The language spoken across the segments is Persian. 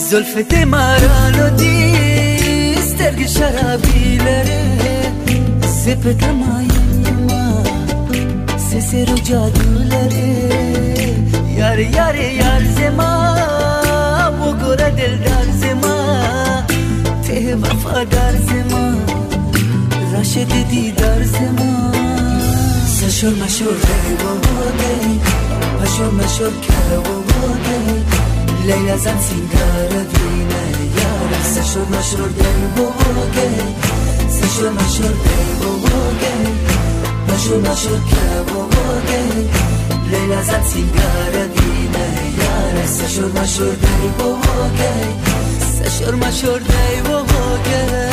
زلفت مرانو دی سترگ شرابی لره سپت مایما سسر و جادو لره یار یار یار زما بگره دلدار زما ته وفادار زما راشد دیدار زما سشور مشور دی بابا دی مشور مشور که بابا دی لیلا زن سینگار دینه یار سشور مشور دی بابا دی سشور مشور دی بابا دی مشور مشور که بابا دی لیلا زن سینگار دینه یار سشور مشور دی بابا دی سشور مشور دی بابا دی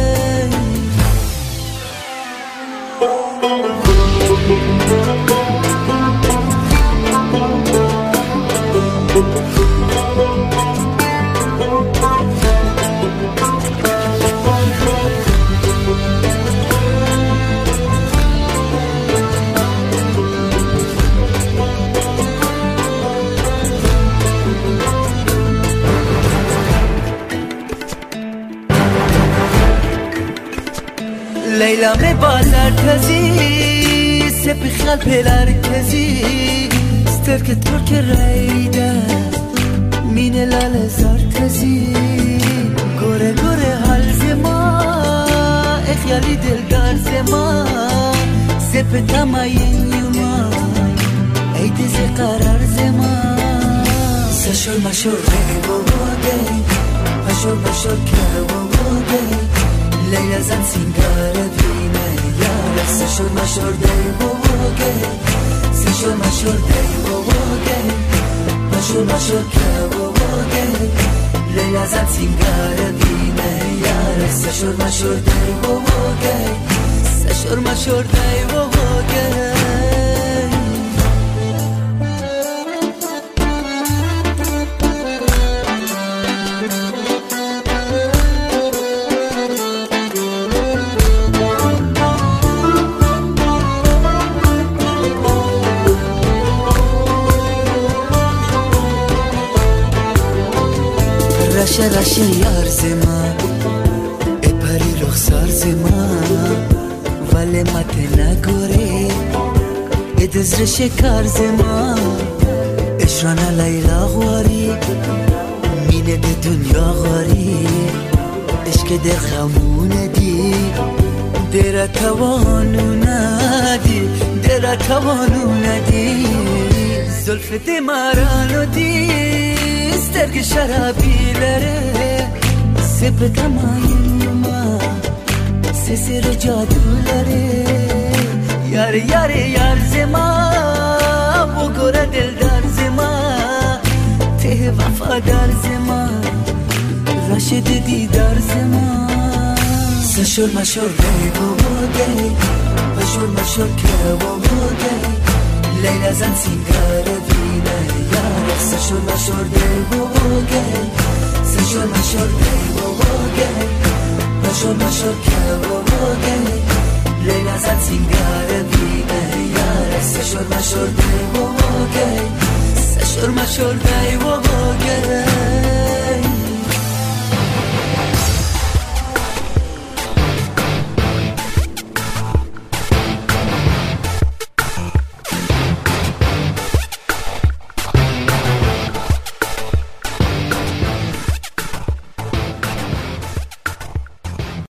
لیلا می بالر تزی سپی خیال پیلر کزی سترک ترک ریده مین لال زار تزی گوره گوره حال زما اخیالی دلدار زما سپ تماین یوما ای دیزی قرار زما سشور مشور دی بابا دی مشور مشور که بابا دی لیلا زن سینگار دینه یار سشور مشور دی بابا دی سشور مشور دی بابا دی مشور مشور که بابا دی لیلا زن سینگار دینه یار سشور مشور دی بابا دی سشور مشور دی بابا دی رشه رشه یار زما ای پری رخسار زما ولی مت نگوری ای دزر شکار زما اشرانا لیلا غواری مینه ده دنیا غواری عشق در خمونه دی در توانو ندی در توانو ندی زلفت مرانو دی سترگ شرابی لره سپ تمایما سسر جادو لره یار یار یار زما بگره دلدار زما ته وفادار زما راشد دیدار زما سشور مشور دی بابا دی مشور مشور که بابا دی لیلا زن سینگار دینه یار سشور مشور دی بابا دی سشور مشور دی بابا دی مشور مشور که بابا دی لیلا زن سینگار دینه یار سشور مشور دی بابا دی سشور مشور دی بابا دی